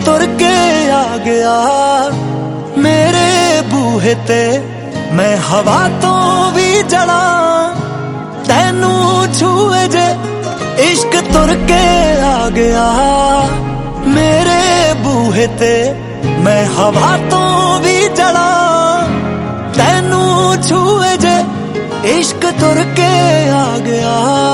तुर के आ गया मेरे बूहे ते। मैं हवा तो भी जला तैनू छूए जे, इश्क तुर के आ गया मेरे बूहे ते। मैं हवा तो भी जला तैनू छूए जे, इश्क तुर के आ गया।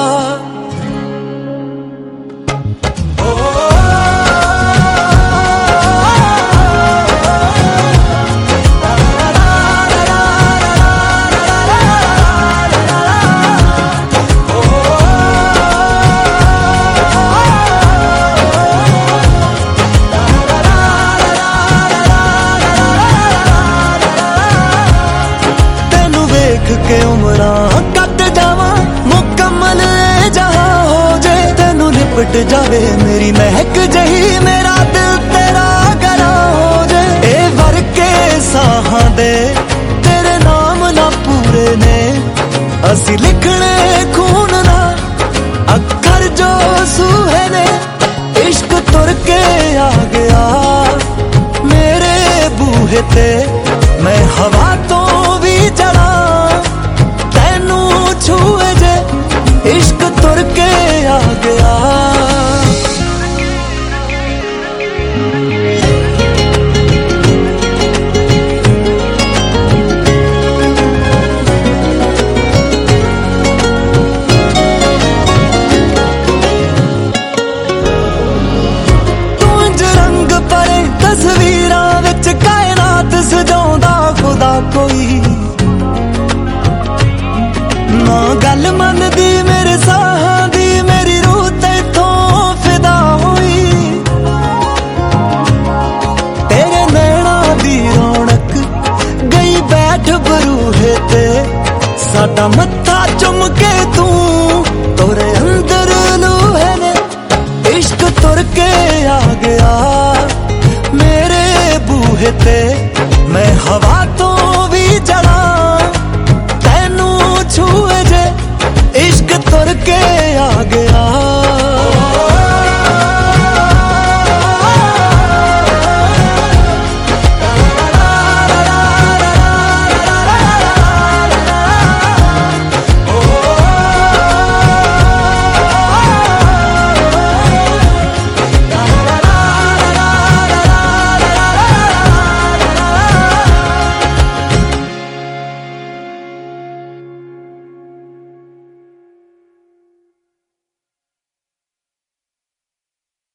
के उमरा कट जावा मुकम्मल जहां हो जे, तेनू लिपट जावे मेरी महक जही, मेरा दिल तेरा गला हो जे। ए भर के साहां दे तेरे नाम ना पूरे ने, असी लिखने खून ना अखर जो सूहे ने। इश्क तुर के आ गया मेरे बूहे ते। मैं हवा तो भी जला छूए जे, इश्क तुर के आ गया। तू इंज रंग भरे तस्वीरां विच कायनात सजाउंदा खुदा कोई ना गल मनदी मेरे साहां दी, मेरी रूह तैथों फिदा होई। तेरे नैना दी रौनक गई बैठ बरूहे ते, साडा मत्था चुम के तू तोरे अंदर लूहे ने। इश्क तुर के आ गया मेरे बूहे ते। मैं हवा तो